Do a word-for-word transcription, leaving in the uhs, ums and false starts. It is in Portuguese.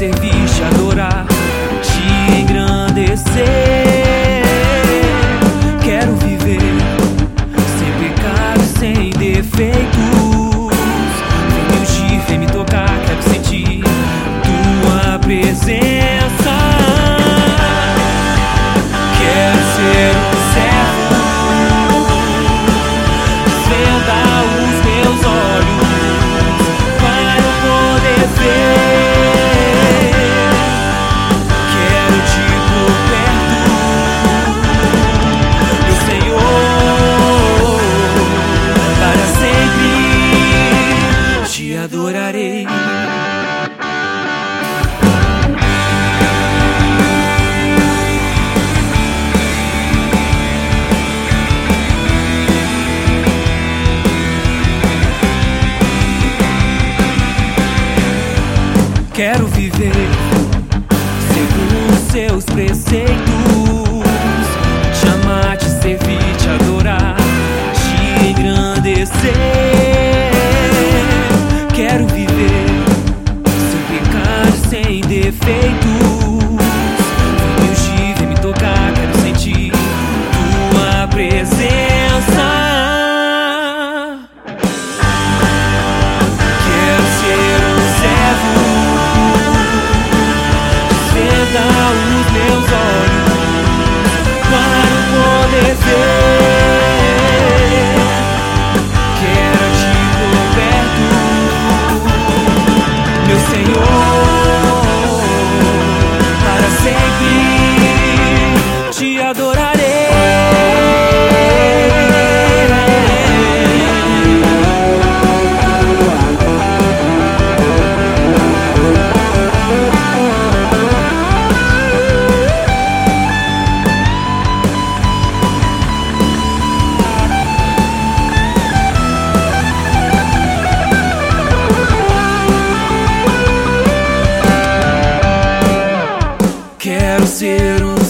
servir, te adorar, te engrandecer. Quero viver sem pecado, sem defeitos. Vem me ungir, vem me tocar, quero sentir tua presença. Quero ser um servo, desvenda os meus olhos para eu poder ver. Quero te por perto, meu Senhor, para sempre te adorarei. Quero viver segundo seus preceitos, te amar, te servir, te adorar, te engrandecer. Quero viver sem pecado, sem defeitos. Vem me ungir, vem me tocar, quero sentir tua presença. Quero ser um servo, desvenda os meus olhos para eu poder ver. Quero te por perto, meu Senhor, para sempre te adorarei. Quero ser um